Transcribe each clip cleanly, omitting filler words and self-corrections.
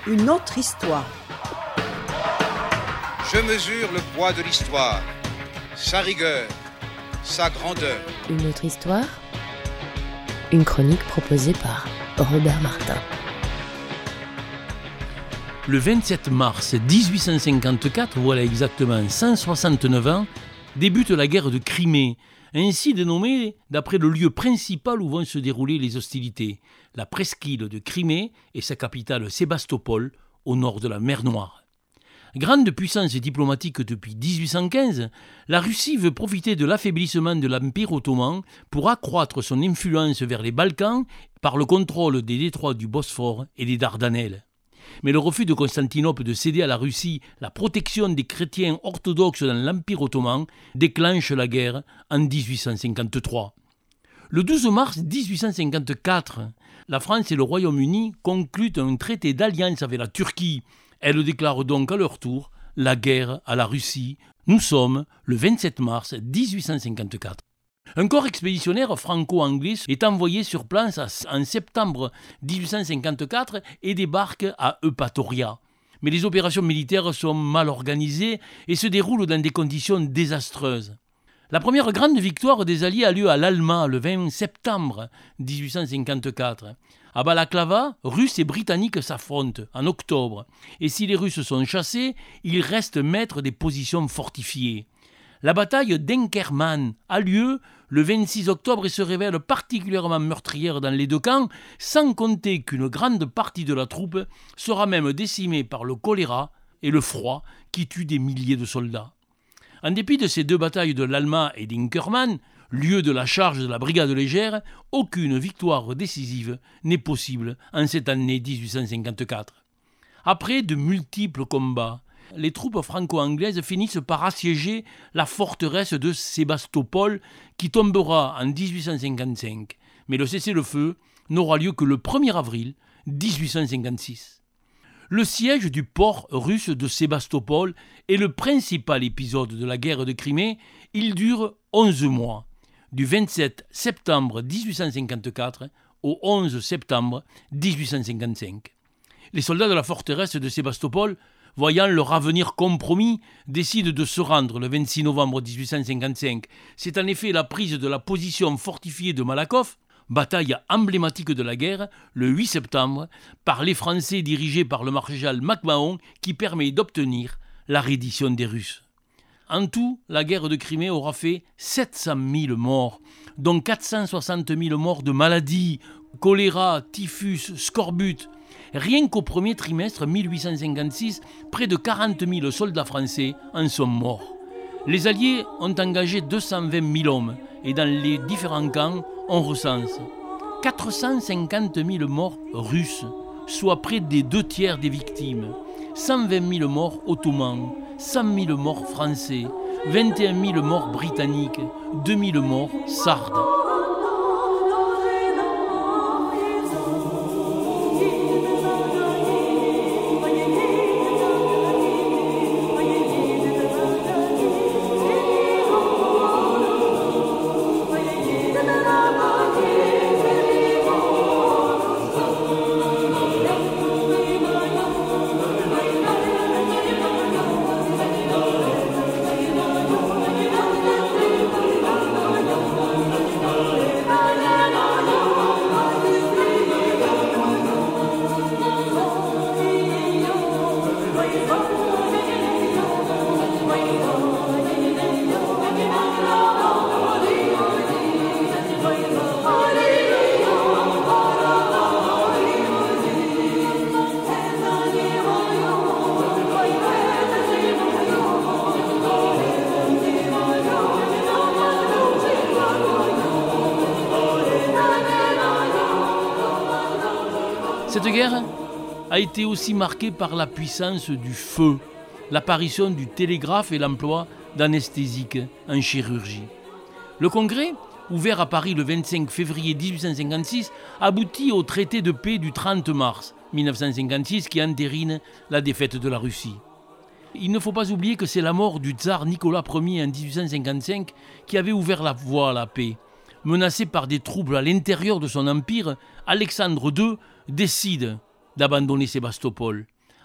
Une autre histoire. Je mesure le poids de l'histoire, sa rigueur, sa grandeur. Une autre histoire. Une chronique proposée par Robert Martin. Le 27 mars 1854, voilà exactement 169 ans, débute la guerre de Crimée, ainsi dénommée d'après le lieu principal où vont se dérouler les hostilités, la presqu'île de Crimée et sa capitale Sébastopol, au nord de la mer Noire. Grande puissance diplomatique depuis 1815, la Russie veut profiter de l'affaiblissement de l'Empire ottoman pour accroître son influence vers les Balkans par le contrôle des détroits du Bosphore et des Dardanelles. Mais le refus de Constantinople de céder à la Russie la protection des chrétiens orthodoxes dans l'Empire ottoman déclenche la guerre en 1853. Le 12 mars 1854, la France et le Royaume-Uni concluent un traité d'alliance avec la Turquie. Elles déclarent donc à leur tour la guerre à la Russie. Nous sommes le 27 mars 1854. Un corps expéditionnaire franco-anglais est envoyé sur place en septembre 1854 et débarque à Eupatoria. Mais les opérations militaires sont mal organisées et se déroulent dans des conditions désastreuses. La première grande victoire des Alliés a lieu à l'Alma le 20 septembre 1854. À Balaklava, Russes et Britanniques s'affrontent en octobre. Et si les Russes sont chassés, ils restent maîtres des positions fortifiées. La bataille d'Inkerman a lieu le 26 octobre et se révèle particulièrement meurtrière dans les deux camps, sans compter qu'une grande partie de la troupe sera même décimée par le choléra et le froid qui tuent des milliers de soldats. En dépit de ces deux batailles de l'Alma et d'Inkerman, lieu de la charge de la brigade légère, aucune victoire décisive n'est possible en cette année 1854. Après de multiples combats, les troupes franco-anglaises finissent par assiéger la forteresse de Sébastopol qui tombera en 1855. Mais le cessez-le-feu n'aura lieu que le 1er avril 1856. Le siège du port russe de Sébastopol est le principal épisode de la guerre de Crimée. Il dure 11 mois, du 27 septembre 1854 au 11 septembre 1855. Les soldats de la forteresse de Sébastopol, voyant leur avenir compromis, décident de se rendre le 26 novembre 1855. C'est en effet la prise de la position fortifiée de Malakoff, bataille emblématique de la guerre, le 8 septembre, par les Français dirigés par le maréchal MacMahon, qui permet d'obtenir la reddition des Russes. En tout, la guerre de Crimée aura fait 700 000 morts, dont 460 000 morts de maladies, choléra, typhus, scorbut. Rien qu'au premier trimestre 1856, près de 40 000 soldats français en sont morts. Les Alliés ont engagé 220 000 hommes et dans les différents camps, on recense 450 000 morts russes, soit près des 2 tiers des victimes, 120 000 morts ottomans, 100 000 morts français, 21 000 morts britanniques, 2 000 morts sardes. Cette guerre a été aussi marquée par la puissance du feu, l'apparition du télégraphe et l'emploi d'anesthésiques en chirurgie. Le congrès, ouvert à Paris le 25 février 1856, aboutit au traité de paix du 30 mars 1956 qui entérine la défaite de la Russie. Il ne faut pas oublier que c'est la mort du tsar Nicolas Ier en 1855 qui avait ouvert la voie à la paix. Menacé par des troubles à l'intérieur de son empire, Alexandre II décide d'abandonner Sébastopol.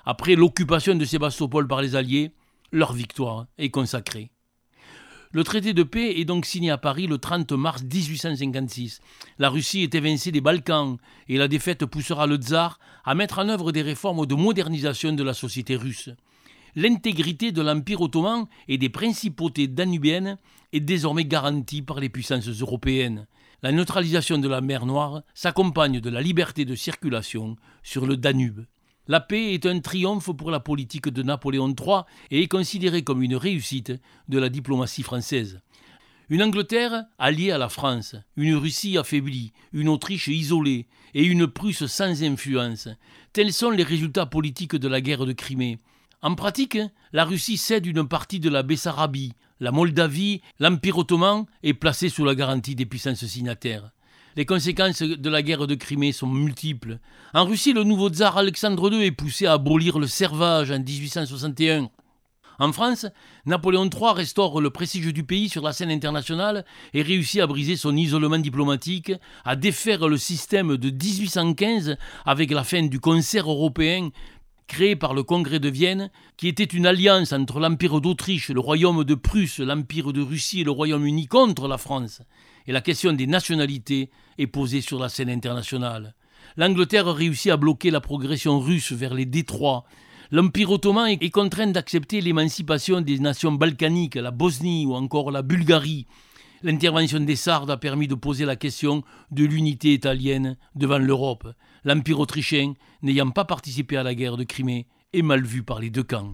Après l'occupation de Sébastopol par les Alliés, leur victoire est consacrée. Le traité de paix est donc signé à Paris le 30 mars 1856. La Russie est évincée des Balkans et la défaite poussera le tsar à mettre en œuvre des réformes de modernisation de la société russe. L'intégrité de l'Empire ottoman et des principautés danubiennes est désormais garantie par les puissances européennes. La neutralisation de la mer Noire s'accompagne de la liberté de circulation sur le Danube. La paix est un triomphe pour la politique de Napoléon III et est considérée comme une réussite de la diplomatie française. Une Angleterre alliée à la France, une Russie affaiblie, une Autriche isolée et une Prusse sans influence. Tels sont les résultats politiques de la guerre de Crimée. En pratique, la Russie cède une partie de la Bessarabie, la Moldavie, l'Empire ottoman est placé sous la garantie des puissances signataires. Les conséquences de la guerre de Crimée sont multiples. En Russie, le nouveau tsar Alexandre II est poussé à abolir le servage en 1861. En France, Napoléon III restaure le prestige du pays sur la scène internationale et réussit à briser son isolement diplomatique, à défaire le système de 1815 avec la fin du concert européen créé par le Congrès de Vienne, qui était une alliance entre l'Empire d'Autriche, le Royaume de Prusse, l'Empire de Russie et le Royaume-Uni contre la France. Et la question des nationalités est posée sur la scène internationale. L'Angleterre réussit à bloquer la progression russe vers les détroits. L'Empire ottoman est contraint d'accepter l'émancipation des nations balkaniques, la Bosnie ou encore la Bulgarie. L'intervention des Sardes a permis de poser la question de l'unité italienne devant l'Europe. L'Empire autrichien, n'ayant pas participé à la guerre de Crimée, est mal vu par les deux camps.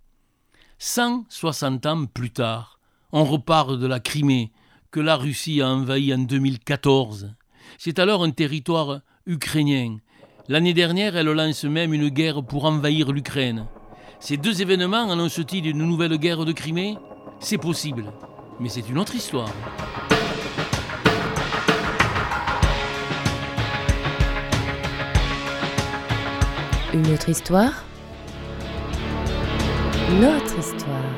160 ans plus tard, on repart de la Crimée, que la Russie a envahi en 2014. C'est alors un territoire ukrainien. L'année dernière, elle lance même une guerre pour envahir l'Ukraine. Ces deux événements annoncent-ils une nouvelle guerre de Crimée ? C'est possible, mais c'est une autre histoire. Une autre histoire ? Notre histoire.